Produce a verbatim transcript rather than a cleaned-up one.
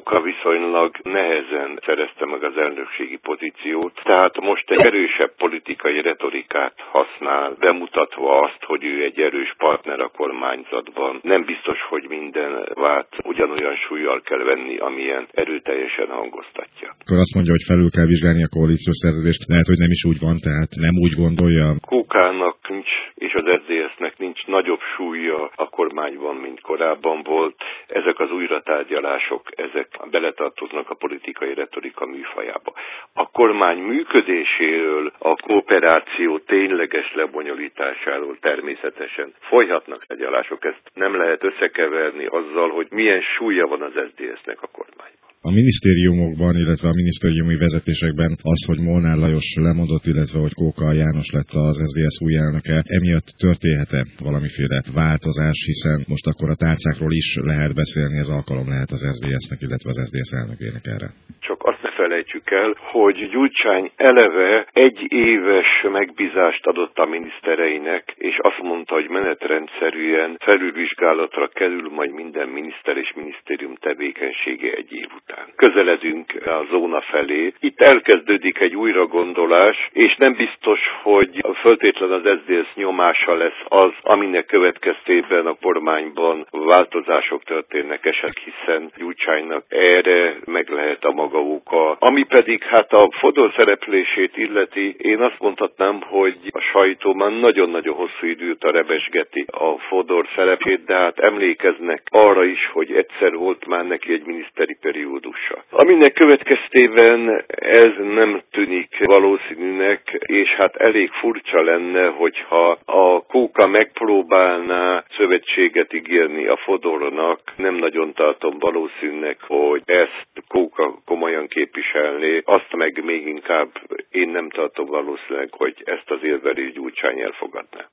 Kóka viszonylag nehezen szerezte meg az elnökségi pozíciót, tehát most egy erősebb politikai retorikát használ, bemutatva azt, hogy ő egy erős partner a kormányzatban. Nem biztos, hogy minden vált ugyanolyan súllyal kell venni, amilyen erőteljesen hangoztatja. Akkor azt mondja, hogy felül kell vizsgálni a koalíciós szerződést, lehet, hogy nem is úgy van, tehát nem úgy gondolja. Kókának nincs, és az es zé dé es-nek nincs nagyobb súlya a kormányban, mint korábban volt. Ezek az újratárgyalások, ezek beletartoznak a politikai retorika műfajába. A kormány működéséről, a kooperáció tényleges lebonyolításáról természetesen folyhatnak tárgyalások. Ezt nem lehet összekeverni azzal, hogy milyen súlya van az es zé dé es-nek a kormányban. A minisztériumokban, illetve a minisztériumi vezetésekben az, hogy Molnár Lajos lemondott, illetve hogy Kóka János lett az es zé dé es új elnöke, emiatt történhet-e valamiféle változás, hiszen most akkor a tárcákról is lehet beszélni, ez alkalom lehet az es zé dé es-nek, illetve az es zé dé es elnökének erre. Csak azt ne felejtsük el, hogy Gyurcsány eleve egy éves megbízást adott a minisztereinek, és azt mondta, hogy menetrendszerűen felülvizsgálatra kerül majd minden miniszter és minisztérium tevékenysége egy év után. Közeledünk a zóna felé. Itt elkezdődik egy újragondolás, és nem biztos, hogy föltétlen az es zé dé es nyomása lesz az, aminek következtében a kormányban változások történnek esetleg, hiszen Gyurcsánynak erre meg lehet a maga oka. Ami pedig hát a Fodor szereplését illeti, én azt mondhatnám, hogy a sajtó már nagyon-nagyon hosszú időt rebesgeti a Fodor szerepét, de hát emlékeznek arra is, hogy egyszer volt már neki egy miniszteri periódusa. Aminek következtében ez nem tűnik valószínűnek, és hát elég furcsa lenne, hogyha a Kóka megpróbálná szövetséget ígérni a Fodornak. Nem nagyon tartom valószínűnek, hogy ezt Kóka komolyan képviselné, azt meg még inkább én nem tartom valószínűleg, hogy ezt az érvelést Gyurcsány elfogadná.